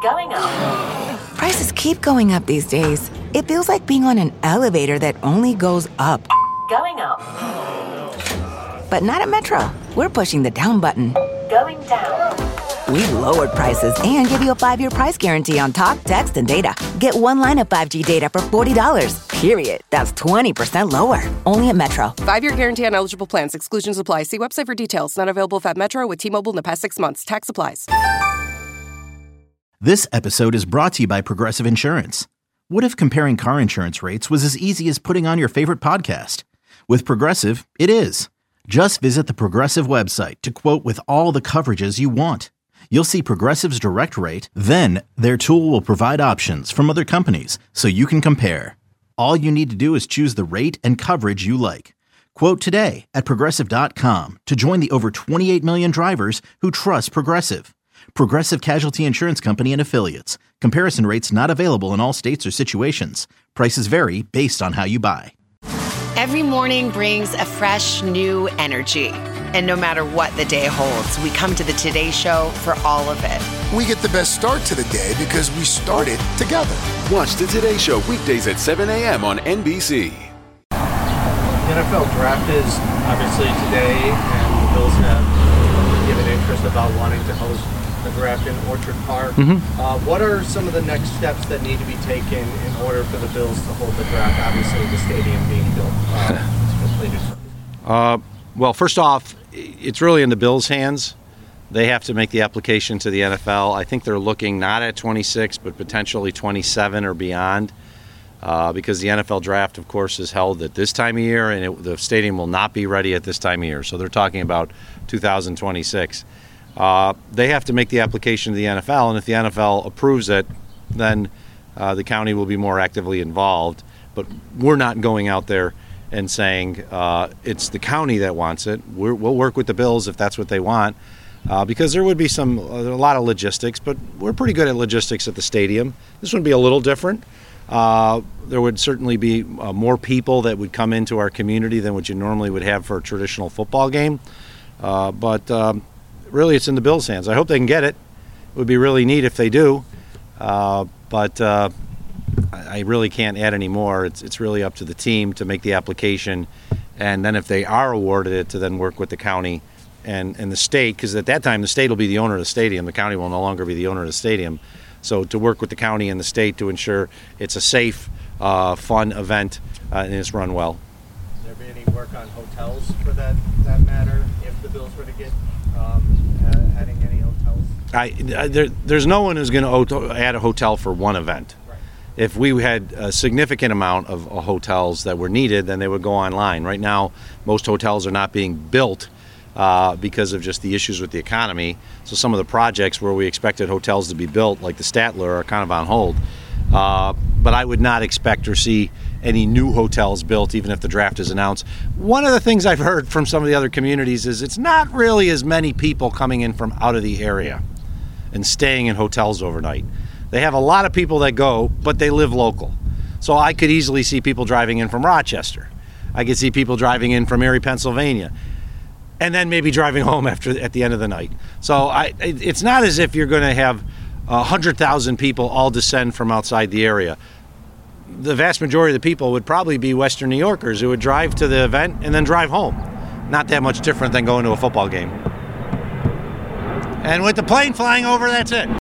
Going up. Prices keep going up these days. It feels like being on an elevator that only goes up. Going up. But not at Metro. We're pushing the down button. Going down. We've lowered prices and give you a 5-year price guarantee on talk, text, and data. Get one line of 5G data for $40, period. That's 20% lower. Only at Metro. 5-year guarantee on eligible plans. Exclusions apply. See website for details. Not available at Metro with T-Mobile in the past 6 months. Tax applies. This episode is brought to you by Progressive Insurance. What if comparing car insurance rates was as easy as putting on your favorite podcast? With Progressive, it is. Just visit the Progressive website to quote with all the coverages you want. You'll see Progressive's direct rate, then their tool will provide options from other companies so you can compare. All you need to do is choose the rate and coverage you like. Quote today at Progressive.com to join the over 28 million drivers who trust Progressive. Progressive Casualty Insurance Company and Affiliates. Comparison rates not available in all states or situations. Prices vary based on how you buy. Every morning brings a fresh, new energy. And no matter what the day holds, we come to the Today Show for all of it. We get the best start to the day because we started together. Watch the Today Show weekdays at 7 a.m. on NBC. The NFL draft is obviously today, and the Bills have given interest about wanting to host the draft in Orchard Park. What are some of the next steps that need to be taken in order for the Bills to hold the draft? Obviously, the stadium being built is completed. Well, first off, it's really in the Bills' hands. They have to make the application to the NFL. I think they're looking not at 26, but potentially 27 or beyond, because the NFL draft, of course, is held at this time of year, and the stadium will not be ready at this time of year. So they're talking about 2026. They have to make the application to the NFL, and if the NFL approves it, then the county will be more actively involved. But we're not going out there and saying it's the county that wants it. We'll work with the Bills if that's what they want, because there would be a lot of logistics, but we're pretty good at logistics at the stadium. This would be a little different. There would certainly be more people that would come into our community than what you normally would have for a traditional football game. But really, it's in the Bills' hands. I hope they can get it. It would be really neat if they do. But I really can't add any more. It's really up to the team to make the application, and then if they are awarded it, to then work with the county and the state, because at that time the state will be the owner of the stadium. The county will no longer be the owner of the stadium. So to work with the county and the state to ensure it's a safe, fun event and it's run well. Will there be any work on hotels for that matter if the Bills were to get adding any hotels? There's no one who's going to add a hotel for one event. If we had a significant amount of hotels that were needed, then they would go online. Right now, most hotels are not being built because of just the issues with the economy. So some of the projects where we expected hotels to be built, like the Statler, are kind of on hold. But I would not expect or see any new hotels built, even if the draft is announced. One of the things I've heard from some of the other communities is it's not really as many people coming in from out of the area and staying in hotels overnight. They have a lot of people that go, but they live local. So I could easily see people driving in from Rochester. I could see people driving in from Erie, Pennsylvania, and then maybe driving home at the end of the night. So it's not as if you're going to have 100,000 people all descend from outside the area. The vast majority of the people would probably be Western New Yorkers who would drive to the event and then drive home. Not that much different than going to a football game. And with the plane flying over, that's it.